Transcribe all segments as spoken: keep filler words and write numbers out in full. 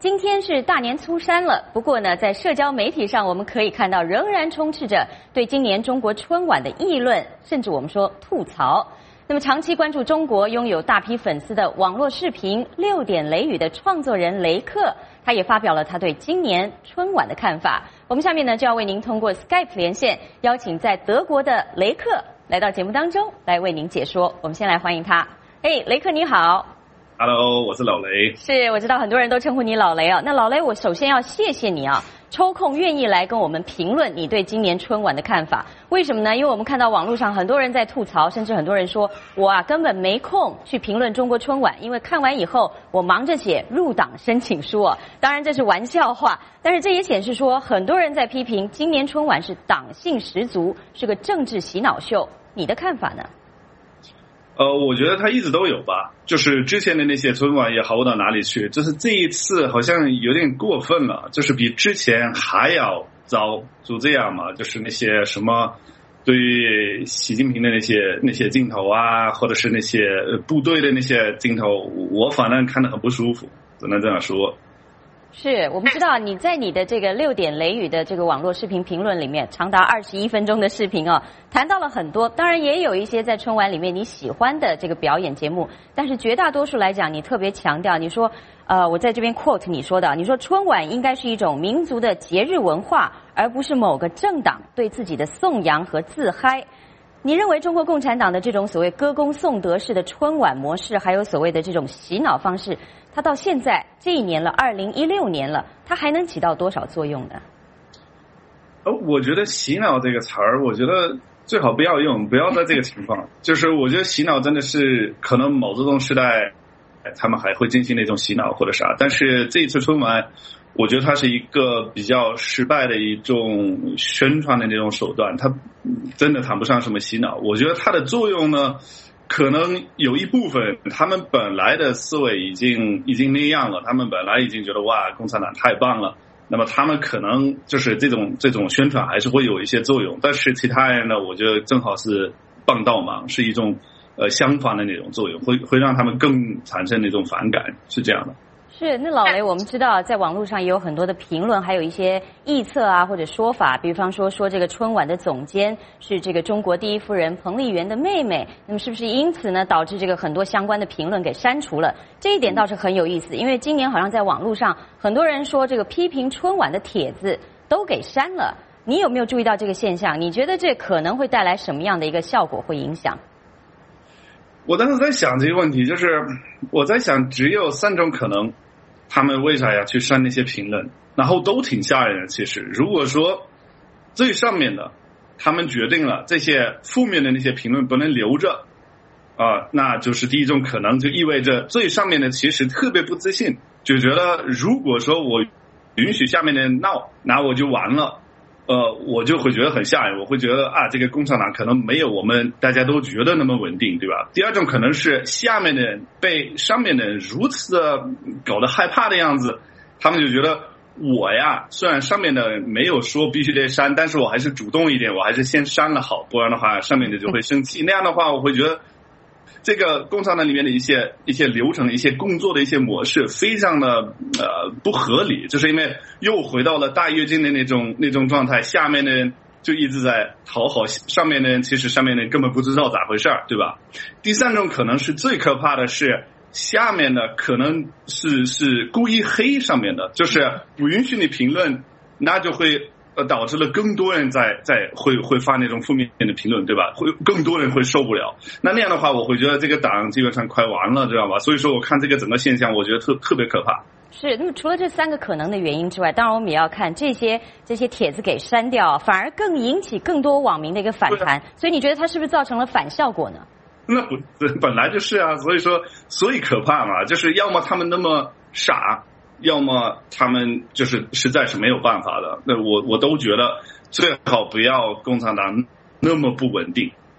今天是大年初三了，不过呢，在社交媒体上我们可以看到，仍然充斥着对今年中国春晚的议论，甚至我们说吐槽。那么，长期关注中国、拥有大批粉丝的网络视频《六点雷雨》的创作人雷克，他也发表了他对今年春晚的看法。我们下面呢就要为您通过 Skype 连线，邀请在德国的雷克来到节目当中来为您解说。我们先来欢迎他。哎，雷克你好。 Hello， 我是老雷。 是，我知道很多人都称呼你老雷啊。那老雷，我首先要谢谢你啊，抽空愿意来跟我们评论你对今年春晚的看法。为什么呢？因为我们看到网络上很多人在吐槽，甚至很多人说我啊根本没空去评论中国春晚，因为看完以后我忙着写入党申请书啊。当然这是玩笑话，但是这也显示说很多人在批评今年春晚是党性十足，是个政治洗脑秀。你的看法呢？ 呃，我觉得他一直都有吧，就是之前的那些春晚也好不到哪里去，就是这一次好像有点过分了，就是比之前还要糟，就这样嘛，就是那些什么对于习近平的那些那些镜头啊，或者是那些部队的那些镜头，我反正看得很不舒服，只能这样说。 是我们知道你在你的这个六点雷雨的这个网络视频评论里面，长达二十一分钟的视频哦，谈到了很多，当然也有一些在春晚里面你喜欢的这个表演节目，但是绝大多数来讲，你特别强调，你说，呃，我在这边 quote 你说的，你说春晚应该是一种民族的节日文化，而不是某个政党对自己的颂扬和自嗨。你认为中国共产党的这种所谓歌功颂德式的春晚模式，还有所谓的这种洗脑方式，它到现在这一年了，二零一六年了，它还能起到多少作用呢？ 呃，我觉得洗脑这个词儿，我觉得最好不要用，不要在这个情况。就是我觉得洗脑真的是可能毛泽东时代他们还会进行那种洗脑或者啥，但是这一次春晚，我觉得它是一个比较失败的一种宣传的那种手段，它真的谈不上什么洗脑。我觉得它的作用呢，可能有一部分他们本来的思维已经已经那样了，他们本来已经觉得哇，共产党太棒了，那么他们可能就是这种这种宣传还是会有一些作用，但是其他人呢，我觉得正好是帮倒忙，是一种呃相反的那种作用，会会让他们更产生那种反感，是这样的。 是，那老雷，我们知道在网络上也有很多的评论，还有一些臆测啊或者说法，比方说说这个春晚的总监是这个中国第一夫人彭丽媛的妹妹，那么是不是因此呢导致这个很多相关的评论给删除了？这一点倒是很有意思，因为今年好像在网络上很多人说这个批评春晚的帖子都给删了，你有没有注意到这个现象？你觉得这可能会带来什么样的一个效果或影响？ 我当时在想这个问题，就是我在想只有三种可能，他们为啥要去删那些评论，然后都挺吓人的。其实如果说最上面的他们决定了这些负面的那些评论不能留着啊、呃，那就是第一种可能，就意味着最上面的其实特别不自信，就觉得如果说我允许下面的人闹，那我就完了，呃，我就会觉得很吓人，我会觉得啊，这个共产党可能没有我们大家都觉得那么稳定，对吧？第二种可能是下面的人被上面的人如此的搞得害怕的样子，他们就觉得我呀，虽然上面的人没有说必须得删，但是我还是主动一点，我还是先删了好，不然的话上面的就会生气。那样的话，我会觉得这个共产党里面的一些一些流程、一些工作的一些模式非常的呃不合理，就是因为又回到了大跃进的那种那种状态，下面的人就一直在讨好上面的人，其实上面的人根本不知道咋回事，对吧？第三种可能是最可怕的是下面的可能是是故意黑上面的，就是不允许你评论，那就会呃，导致了更多人在在会会发那种负面的评论，对吧？会更多人会受不了。那那样的话，我会觉得这个党基本上快完了，知道吧？所以说，我看这个整个现象，我觉得特特别可怕。 是，那么除了这三个可能的原因之外，当然我们也要看这些这些帖子给删掉，反而更引起更多网民的一个反弹。所以你觉得它是不是造成了反效果呢？ 那不本来就是啊，所以说所以可怕嘛，就是要么他们那么傻。要么他们就是实在是没有办法的，那我我都觉得最好不要共产党那么不稳定，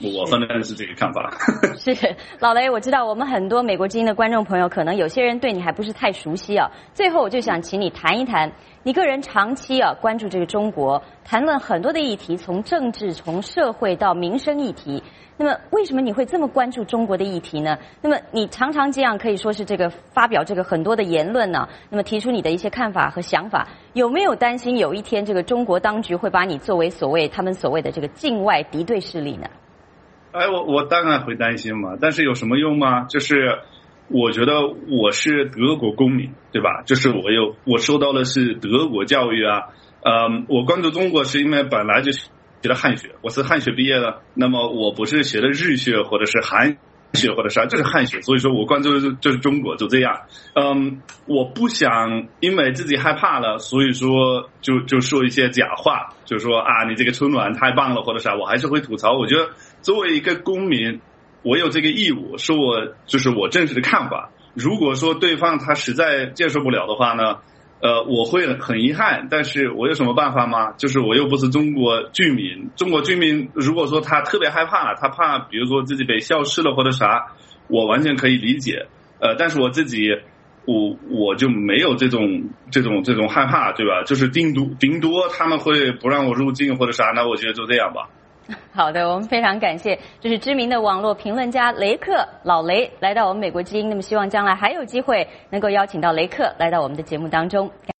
我反正是这个看法。 是老雷，我知道我们很多美国之音的观众朋友，可能有些人对你还不是太熟悉啊。最后，我就想请你谈一谈，你个人长期啊关注这个中国，谈论很多的议题，从政治、从社会到民生议题。那么，为什么你会这么关注中国的议题呢？那么，你常常这样可以说是这个发表这个很多的言论呢？那么，提出你的一些看法和想法，有没有担心有一天这个中国当局会把你作为所谓他们所谓的这个境外敌对势力呢？ 哎，我我当然会担心嘛，但是有什么用吗？就是我觉得我是德国公民，对吧？就是我有我受到的是德国教育啊，嗯，我关注中国是因为本来就学的汉学，我是汉学毕业的，那么我不是学的日学或者是韩学或者啥，就是汉学，所以说我关注的是就是中国，就这样。嗯，我不想因为自己害怕了，所以说就就说一些假话，就说啊你这个春晚太棒了或者啥，我还是会吐槽。我觉得作为一个公民，我有这个义务说我就是我真实的看法。如果说对方他实在接受不了的话呢，呃，我会很遗憾，但是我有什么办法吗？就是我又不是中国居民，中国居民如果说他特别害怕，他怕比如说自己被消失了或者啥，我完全可以理解。呃，但是我自己，我我就没有这种这种这种害怕，对吧？就是顶多顶多他们会不让我入境或者啥，那我觉得就这样吧。 好的，我们非常感谢，这是知名的网络评论家雷克老雷来到我们美国之音，那么希望将来还有机会能够邀请到雷克来到我们的节目当中。